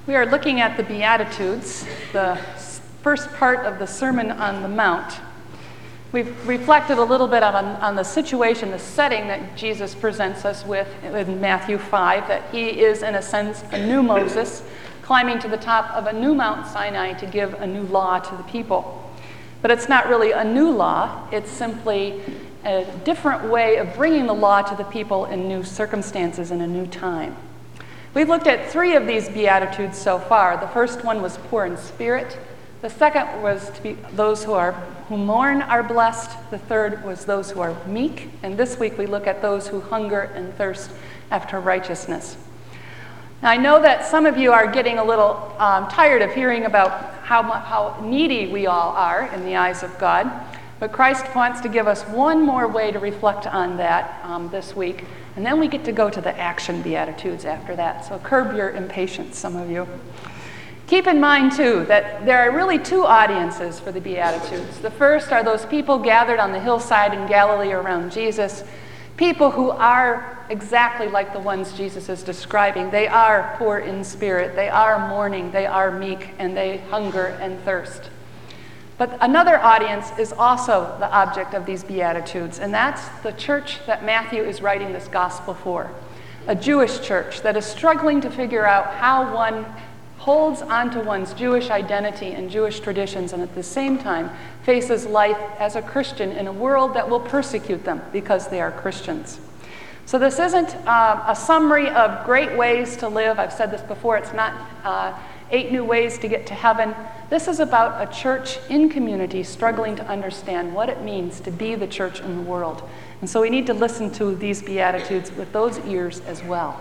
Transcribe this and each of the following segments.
We are looking at the Beatitudes, the first part of the Sermon on the Mount. We've reflected a little bit on the situation, the setting that Jesus presents us with in Matthew 5, that he is, in a sense, a new Moses, climbing to the top of a new Mount Sinai to give a new law to the people. But it's not really a new law, it's simply a different way of bringing the law to the people in new circumstances in a new time. We've looked at 3 of these Beatitudes so far. The first one was poor in spirit. The second was to be those who mourn are blessed. The third was those who are meek. And this week we look at those who hunger and thirst after righteousness. Now, I know that some of you are getting a little tired of hearing about how needy we all are in the eyes of God. But Christ wants to give us one more way to reflect on that this week. And then we get to go to the action Beatitudes after that. So curb your impatience, some of you. Keep in mind, too, that there are really 2 audiences for the Beatitudes. The first are those people gathered on the hillside in Galilee around Jesus, people who are exactly like the ones Jesus is describing. They are poor in spirit, they are mourning, they are meek, and they hunger and thirst. But another audience is also the object of these Beatitudes, and that's the church that Matthew is writing this gospel for. A Jewish church that is struggling to figure out how one holds onto one's Jewish identity and Jewish traditions and at the same time faces life as a Christian in a world that will persecute them because they are Christians. So this isn't a summary of great ways to live. I've said this before. It's not 8 new ways to get to heaven. This is about a church in community struggling to understand what it means to be the church in the world. And so we need to listen to these Beatitudes with those ears as well.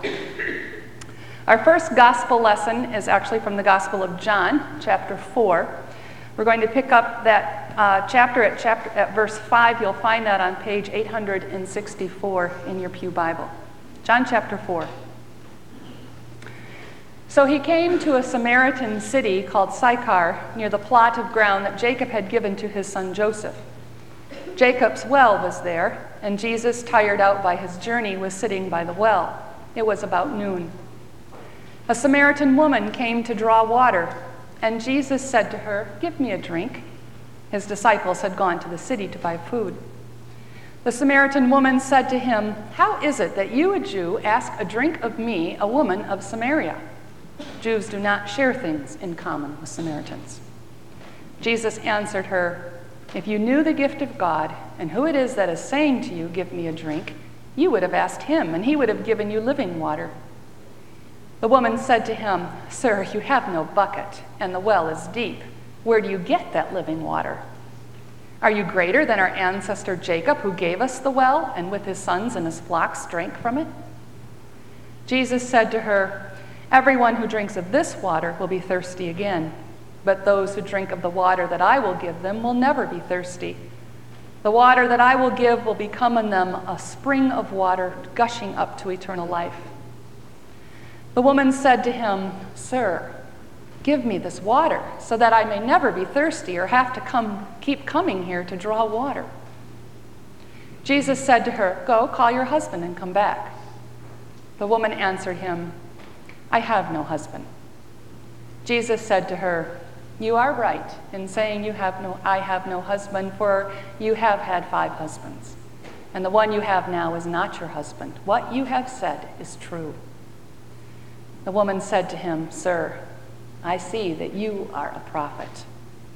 Our first gospel lesson is actually from the Gospel of John, chapter 4. We're going to pick up that chapter at verse 5. You'll find that on page 864 in your pew Bible. John chapter 4. So he came to a Samaritan city called Sychar, near the plot of ground that Jacob had given to his son Joseph. Jacob's well was there, and Jesus, tired out by his journey, was sitting by the well. It was about noon. A Samaritan woman came to draw water, and Jesus said to her, "Give me a drink." His disciples had gone to the city to buy food. The Samaritan woman said to him, "How is it that you, a Jew, ask a drink of me, a woman of Samaria?" Jews do not share things in common with Samaritans. Jesus answered her, "If you knew the gift of God and who it is that is saying to you, 'Give me a drink,' you would have asked him, and he would have given you living water." The woman said to him, "Sir, you have no bucket, and the well is deep. Where do you get that living water? Are you greater than our ancestor Jacob, who gave us the well, and with his sons and his flocks drank from it?" Jesus said to her, "Everyone who drinks of this water will be thirsty again, but those who drink of the water that I will give them will never be thirsty. The water that I will give will become in them a spring of water gushing up to eternal life." The woman said to him, "Sir, give me this water so that I may never be thirsty or have to keep coming here to draw water." Jesus said to her, "Go, call your husband and come back." The woman answered him, "I have no husband." Jesus said to her, "You are right in saying I have no husband, for you have had 5 husbands, and the one you have now is not your husband. What you have said is true." The woman said to him, "Sir, I see that you are a prophet.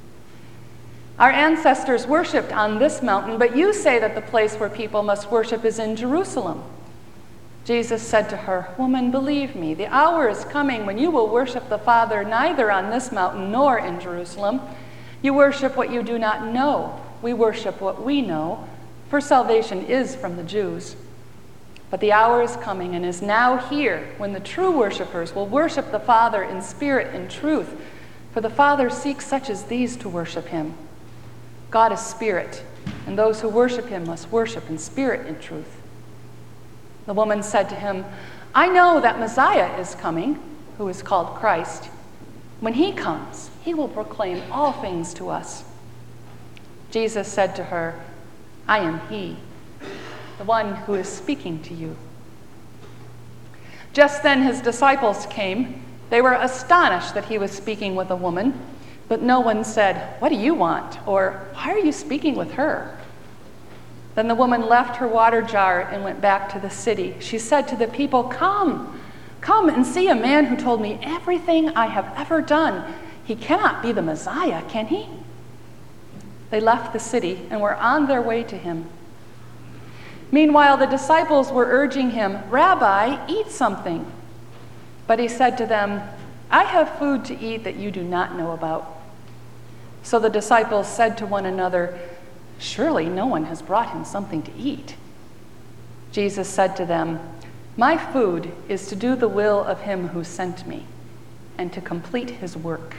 Our ancestors worshipped on this mountain, but you say that the place where people must worship is in Jerusalem." Jesus said to her, "Woman, believe me, the hour is coming when you will worship the Father neither on this mountain nor in Jerusalem. You worship what you do not know. We worship what we know, for salvation is from the Jews. But the hour is coming and is now here when the true worshipers will worship the Father in spirit and truth, for the Father seeks such as these to worship him. God is spirit, and those who worship him must worship in spirit and truth." The woman said to him, "I know that Messiah is coming, who is called Christ. When he comes, he will proclaim all things to us." Jesus said to her, "I am he, the one who is speaking to you." Just then his disciples came, They were astonished that he was speaking with a woman, but no one said, "What do you want?" or "Why are you speaking with her?" Then the woman left her water jar and went back to the city. She said to the people, Come and see a man who told me everything I have ever done. He cannot be the Messiah, can he?" They left the city and were on their way to him. Meanwhile, the disciples were urging him, "Rabbi, eat something." But he said to them, "I have food to eat that you do not know about." So the disciples said to one another, "Surely no one has brought him something to eat." Jesus said to them, "My food is to do the will of him who sent me and to complete his work."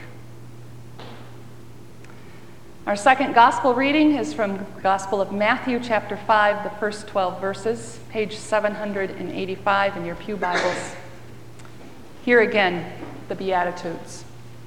Our second gospel reading is from the Gospel of Matthew, chapter 5, the first 12 verses, page 785 in your pew Bibles. Here again, the Beatitudes.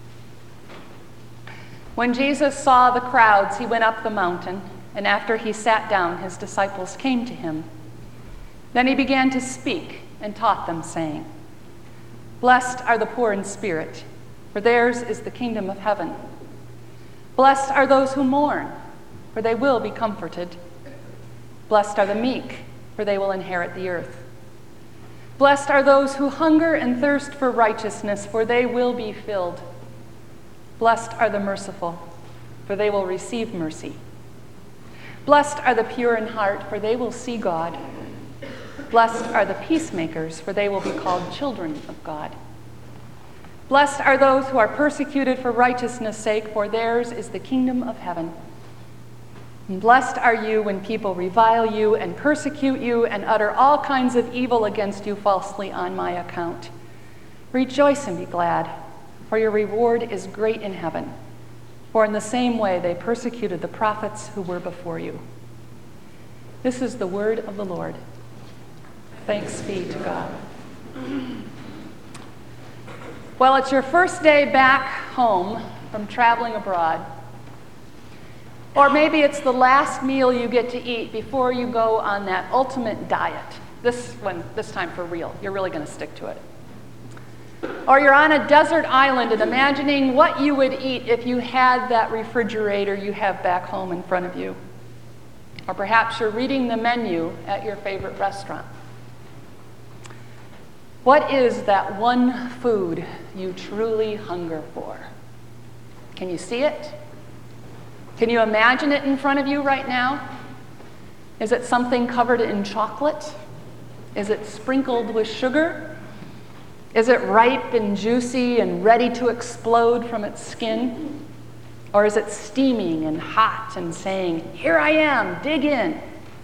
When Jesus saw the crowds, he went up the mountain, and after he sat down, his disciples came to him. Then he began to speak and taught them, saying, "Blessed are the poor in spirit, for theirs is the kingdom of heaven. Blessed are those who mourn, for they will be comforted. Blessed are the meek, for they will inherit the earth. Blessed are those who hunger and thirst for righteousness, for they will be filled. Blessed are the merciful, for they will receive mercy. Blessed are the pure in heart, for they will see God. Blessed are the peacemakers, for they will be called children of God. Blessed are those who are persecuted for righteousness' sake, for theirs is the kingdom of heaven. And blessed are you when people revile you and persecute you and utter all kinds of evil against you falsely on my account. Rejoice and be glad, for your reward is great in heaven. For in the same way they persecuted the prophets who were before you." This is the word of the Lord. Thanks be to God. Well, it's your first day back home from traveling abroad. Or maybe it's the last meal you get to eat before you go on that ultimate diet. This time for real. You're really going to stick to it. Or you're on a desert island and imagining what you would eat if you had that refrigerator you have back home in front of you. Or perhaps you're reading the menu at your favorite restaurant. What is that one food you truly hunger for? Can you see it? Can you imagine it in front of you right now? Is it something covered in chocolate? Is it sprinkled with sugar? Is it ripe and juicy and ready to explode from its skin? Or is it steaming and hot and saying, "Here I am, dig in"?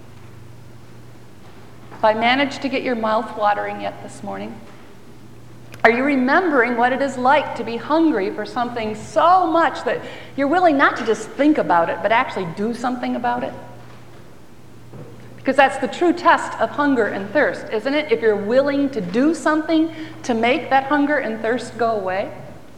Have I managed to get your mouth watering yet this morning? Are you remembering what it is like to be hungry for something so much that you're willing not to just think about it, but actually do something about it? Because that's the true test of hunger and thirst, isn't it? If you're willing to do something to make that hunger and thirst go away.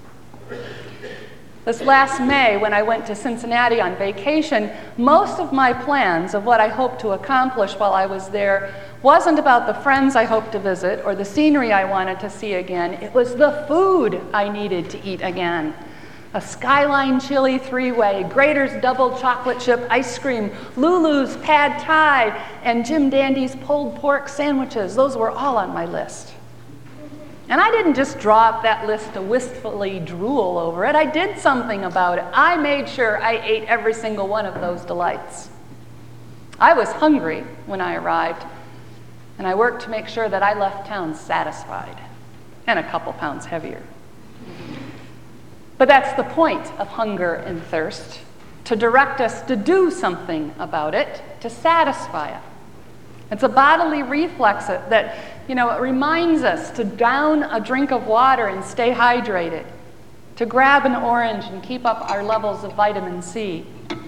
This last May, when I went to Cincinnati on vacation, most of my plans of what I hoped to accomplish while I was there wasn't about the friends I hoped to visit or the scenery I wanted to see again. It was the food I needed to eat again. A Skyline chili three-way, Grater's double chocolate chip ice cream, Lulu's pad thai, and Jim Dandy's pulled pork sandwiches. Those were all on my list. And I didn't just draw up that list to wistfully drool over it. I did something about it. I made sure I ate every single one of those delights. I was hungry when I arrived, and I worked to make sure that I left town satisfied and a couple pounds heavier. But that's the point of hunger and thirst, to direct us to do something about it, to satisfy it. It's a bodily reflex that, it reminds us to down a drink of water and stay hydrated, to grab an orange and keep up our levels of vitamin C.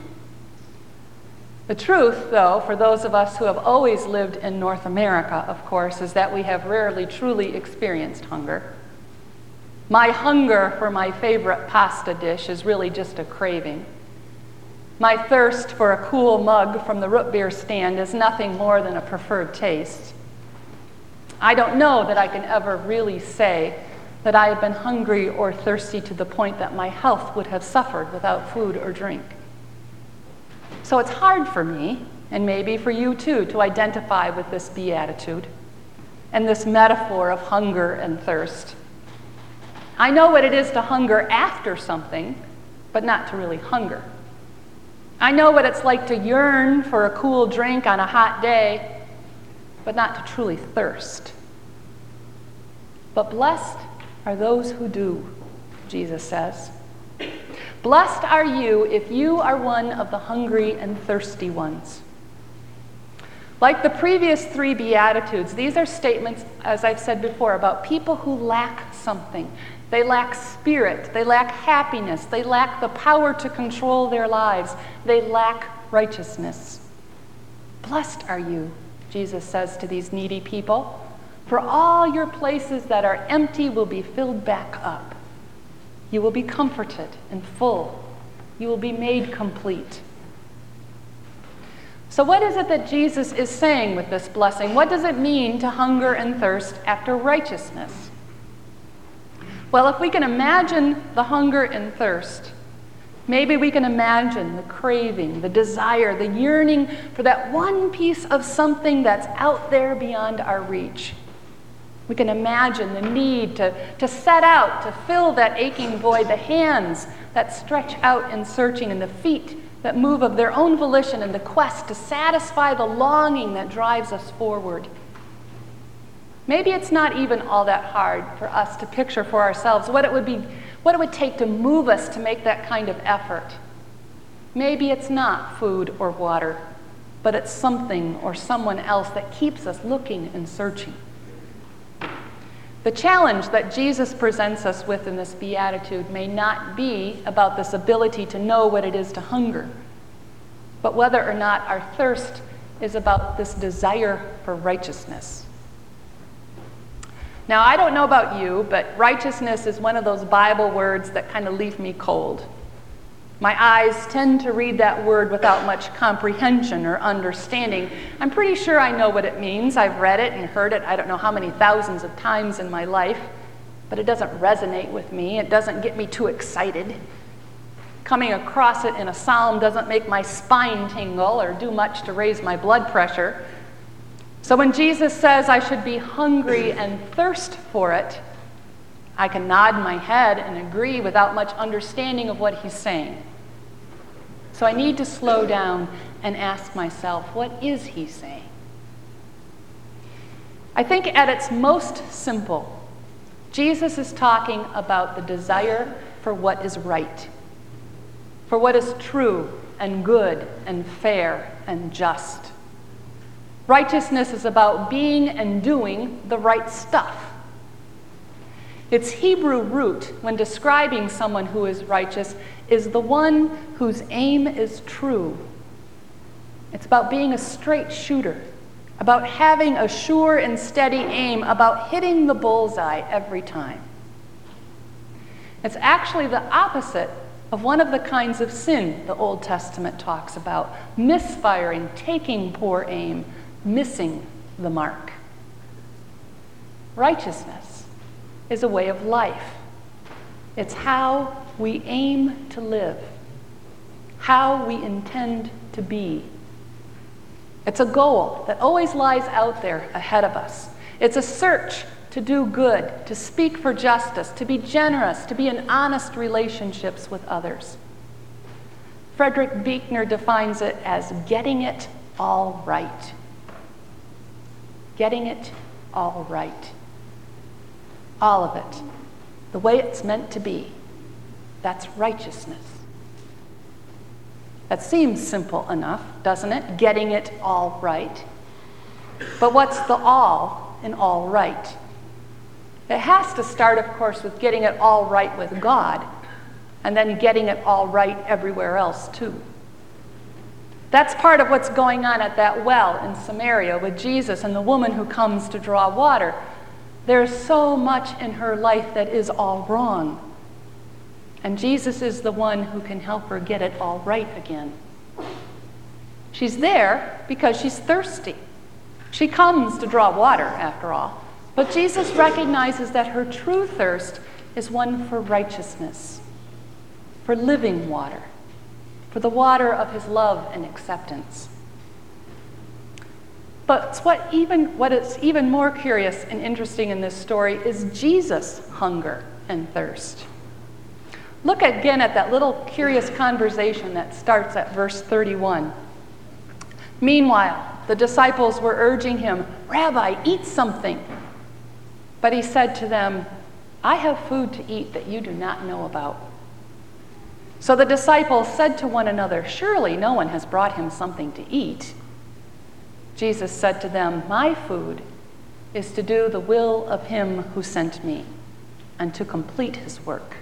The truth, though, for those of us who have always lived in North America, of course, is that we have rarely truly experienced hunger. My hunger for my favorite pasta dish is really just a craving. My thirst for a cool mug from the root beer stand is nothing more than a preferred taste. I don't know that I can ever really say that I have been hungry or thirsty to the point that my health would have suffered without food or drink. So it's hard for me, and maybe for you too, to identify with this beatitude and this metaphor of hunger and thirst. I know what it is to hunger after something, but not to really hunger. I know what it's like to yearn for a cool drink on a hot day, but not to truly thirst. But blessed are those who do, Jesus says. Blessed are you if you are one of the hungry and thirsty ones. Like the previous three Beatitudes, these are statements, as I've said before, about people who lack something. They lack spirit, they lack happiness, they lack the power to control their lives, they lack righteousness. Blessed are you, Jesus says to these needy people, for all your places that are empty will be filled back up. You will be comforted and full. You will be made complete. So what is it that Jesus is saying with this blessing? What does it mean to hunger and thirst after righteousness? Well, if we can imagine the hunger and thirst, maybe we can imagine the craving, the desire, the yearning for that one piece of something that's out there beyond our reach. We can imagine the need to set out, to fill that aching void, the hands that stretch out in searching, and the feet that move of their own volition in the quest to satisfy the longing that drives us forward. Maybe it's not even all that hard for us to picture for ourselves what it would take to move us to make that kind of effort. Maybe it's not food or water, but it's something or someone else that keeps us looking and searching. The challenge that Jesus presents us with in this beatitude may not be about this ability to know what it is to hunger, but whether or not our thirst is about this desire for righteousness. Now, I don't know about you, but righteousness is one of those Bible words that kind of leave me cold. My eyes tend to read that word without much comprehension or understanding. I'm pretty sure I know what it means. I've read it and heard it I don't know how many thousands of times in my life, but it doesn't resonate with me. It doesn't get me too excited. Coming across it in a psalm doesn't make my spine tingle or do much to raise my blood pressure. So when Jesus says I should be hungry and thirst for it, I can nod my head and agree without much understanding of what he's saying. So I need to slow down and ask myself, what is he saying? I think at its most simple, Jesus is talking about the desire for what is right, for what is true and good and fair and just. Righteousness is about being and doing the right stuff. Its Hebrew root, when describing someone who is righteous, is the one whose aim is true. It's about being a straight shooter, about having a sure and steady aim, about hitting the bullseye every time. It's actually the opposite of one of the kinds of sin the Old Testament talks about: misfiring, taking poor aim, missing the mark. Righteousness is a way of life. It's how we aim to live, how we intend to be. It's a goal that always lies out there ahead of us. It's a search to do good, to speak for justice, to be generous, to be in honest relationships with others. Frederick Buechner defines it as getting it all right. Getting it all right. All of it. The way it's meant to be. That's righteousness. That seems simple enough, doesn't it? Getting it all right. But what's the all in all right? It has to start, of course, with getting it all right with God, and then getting it all right everywhere else, too. That's part of what's going on at that well in Samaria with Jesus and the woman who comes to draw water. There's so much in her life that is all wrong. And Jesus is the one who can help her get it all right again. She's there because she's thirsty. She comes to draw water, after all. But Jesus recognizes that her true thirst is one for righteousness, for living water, for the water of his love and acceptance. But what is even more curious and interesting in this story is Jesus' hunger and thirst. Look again at that little curious conversation that starts at verse 31. Meanwhile, the disciples were urging him, "Rabbi, eat something." But he said to them, "I have food to eat that you do not know about." So the disciples said to one another, "Surely no one has brought him something to eat." Jesus said to them, "My food is to do the will of him who sent me and to complete his work."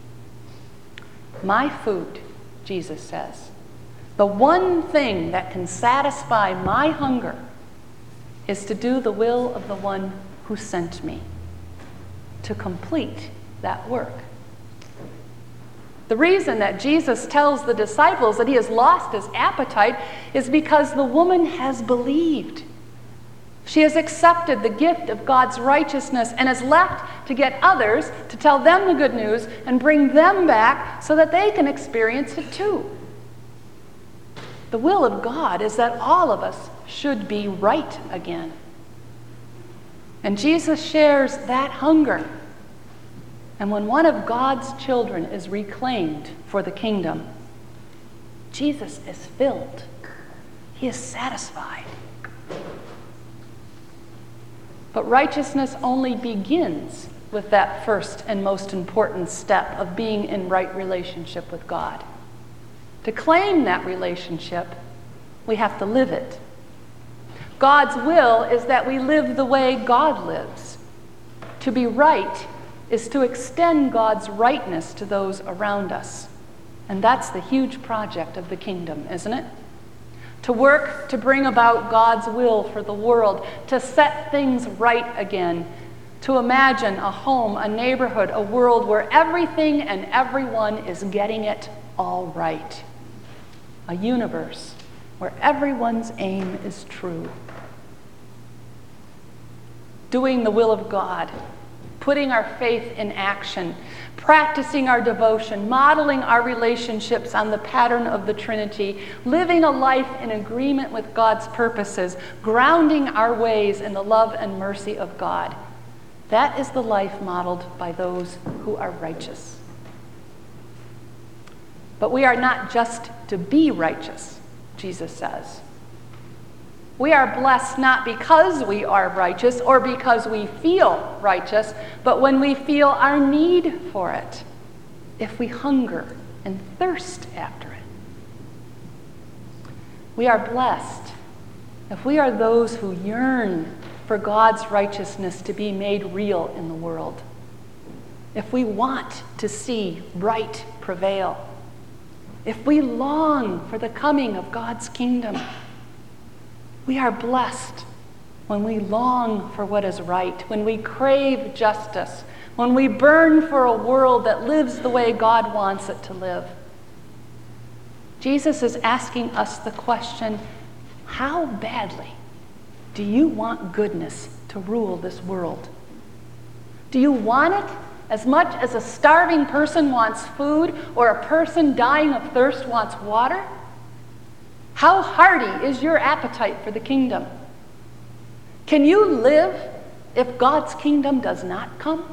My food, Jesus says, the one thing that can satisfy my hunger is to do the will of the one who sent me, to complete that work. The reason that Jesus tells the disciples that he has lost his appetite is because the woman has believed. She has accepted the gift of God's righteousness and is left to get others to tell them the good news and bring them back so that they can experience it too. The will of God is that all of us should be right again. And Jesus shares that hunger. And when one of God's children is reclaimed for the kingdom, Jesus is filled. He is satisfied. But righteousness only begins with that first and most important step of being in right relationship with God. To claim that relationship, we have to live it. God's will is that we live the way God lives. To be right is to extend God's rightness to those around us. And that's the huge project of the kingdom, isn't it? To work to bring about God's will for the world, to set things right again, to imagine a home, a neighborhood, a world where everything and everyone is getting it all right. A universe where everyone's aim is true. Doing the will of God, putting our faith in action, practicing our devotion, modeling our relationships on the pattern of the Trinity, living a life in agreement with God's purposes, grounding our ways in the love and mercy of God. That is the life modeled by those who are righteous. But we are not just to be righteous, Jesus says. We are blessed not because we are righteous or because we feel righteous, but when we feel our need for it, if we hunger and thirst after it. We are blessed if we are those who yearn for God's righteousness to be made real in the world. If we want to see right prevail. If we long for the coming of God's kingdom. We are blessed when we long for what is right, when we crave justice, when we burn for a world that lives the way God wants it to live. Jesus is asking us the question, how badly do you want goodness to rule this world? Do you want it as much as a starving person wants food or a person dying of thirst wants water? How hearty is your appetite for the kingdom? Can you live if God's kingdom does not come?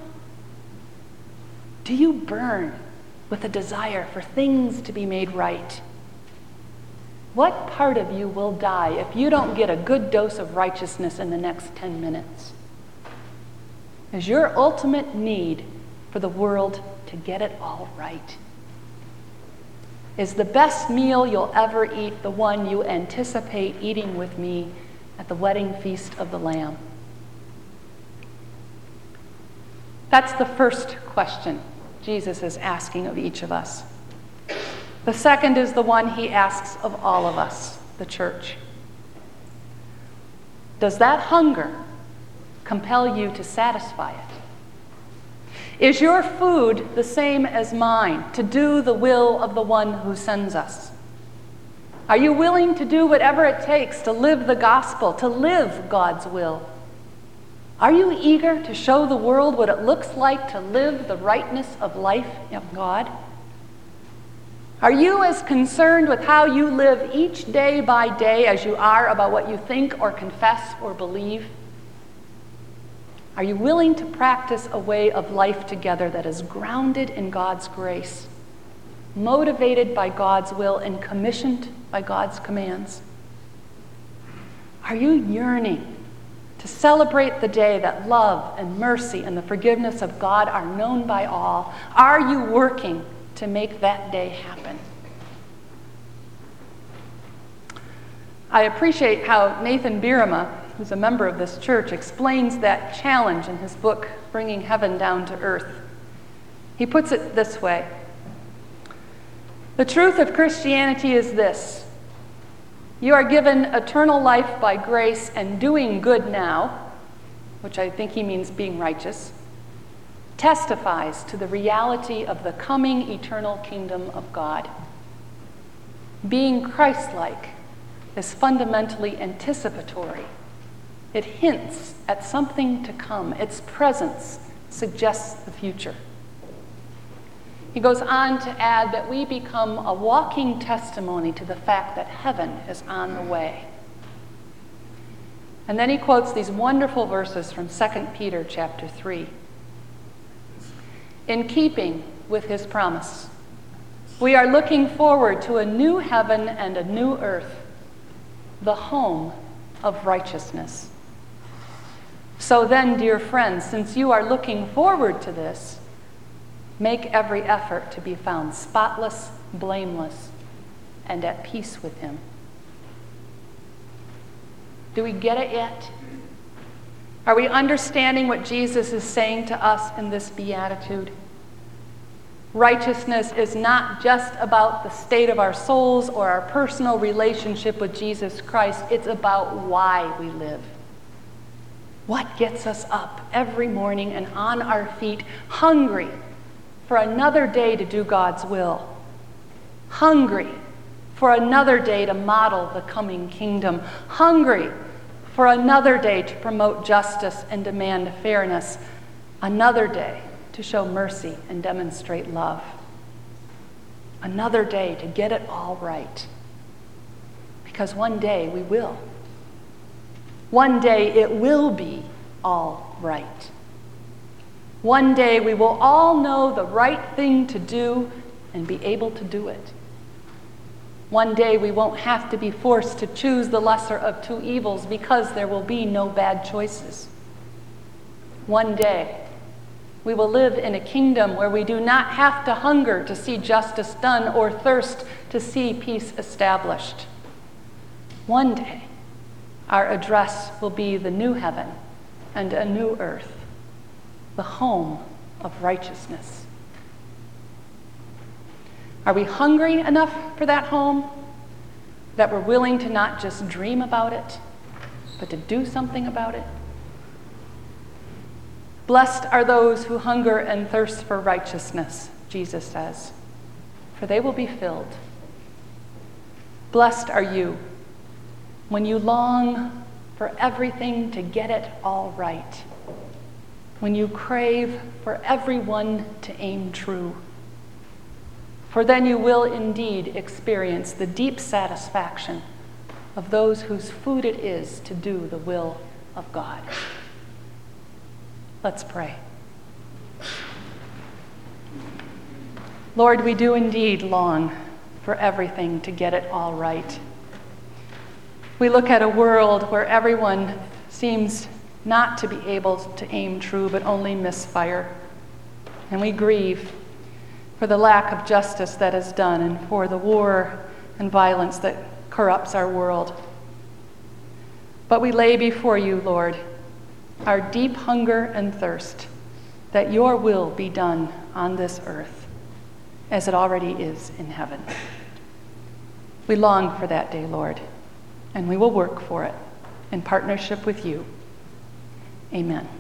Do you burn with a desire for things to be made right? What part of you will die if you don't get a good dose of righteousness in the next 10 minutes? Is your ultimate need for the world to get it all right? Is the best meal you'll ever eat the one you anticipate eating with me at the wedding feast of the Lamb? That's the first question Jesus is asking of each of us. The second is the one he asks of all of us, the church. Does that hunger compel you to satisfy it? Is your food the same as mine, to do the will of the one who sends us? Are you willing to do whatever it takes to live the gospel, to live God's will? Are you eager to show the world what it looks like to live the rightness of life of God? Are you as concerned with how you live each day by day as you are about what you think or confess or believe? Are you willing to practice a way of life together that is grounded in God's grace, motivated by God's will, and commissioned by God's commands? Are you yearning to celebrate the day that love and mercy and the forgiveness of God are known by all? Are you working to make that day happen? I appreciate how Nathan Birama, who's a member of this church, explains that challenge in his book, Bringing Heaven Down to Earth. He puts it this way: the truth of Christianity is this: you are given eternal life by grace, and doing good now, which I think he means being righteous, testifies to the reality of the coming eternal kingdom of God. Being Christ-like is fundamentally anticipatory. It hints at something to come. Its presence suggests the future. He goes on to add that we become a walking testimony to the fact that heaven is on the way. And then he quotes these wonderful verses from 2 Peter chapter 3. In keeping with his promise, we are looking forward to a new heaven and a new earth, the home of righteousness. So then, dear friends, since you are looking forward to this, make every effort to be found spotless, blameless, and at peace with him. Do we get it yet? Are we understanding what Jesus is saying to us in this beatitude? Righteousness is not just about the state of our souls or our personal relationship with Jesus Christ. It's about why we live. What gets us up every morning and on our feet, hungry for another day to do God's will, hungry for another day to model the coming kingdom, hungry for another day to promote justice and demand fairness, another day to show mercy and demonstrate love, another day to get it all right. Because one day we will. One day it will be all right. One day we will all know the right thing to do and be able to do it. One day we won't have to be forced to choose the lesser of two evils because there will be no bad choices. One day we will live in a kingdom where we do not have to hunger to see justice done or thirst to see peace established. One day our address will be the new heaven and a new earth, the home of righteousness. Are we hungry enough for that home that we're willing to not just dream about it, but to do something about it? Blessed are those who hunger and thirst for righteousness, Jesus says, for they will be filled. Blessed are you when you long for everything to get it all right, when you crave for everyone to aim true. For then you will indeed experience the deep satisfaction of those whose food it is to do the will of God. Let's pray. Lord, we do indeed long for everything to get it all right. We look at a world where everyone seems not to be able to aim true, but only misfire. And we grieve for the lack of justice that is done and for the war and violence that corrupts our world. But we lay before you, Lord, our deep hunger and thirst that your will be done on this earth as it already is in heaven. We long for that day, Lord, and we will work for it in partnership with you. Amen.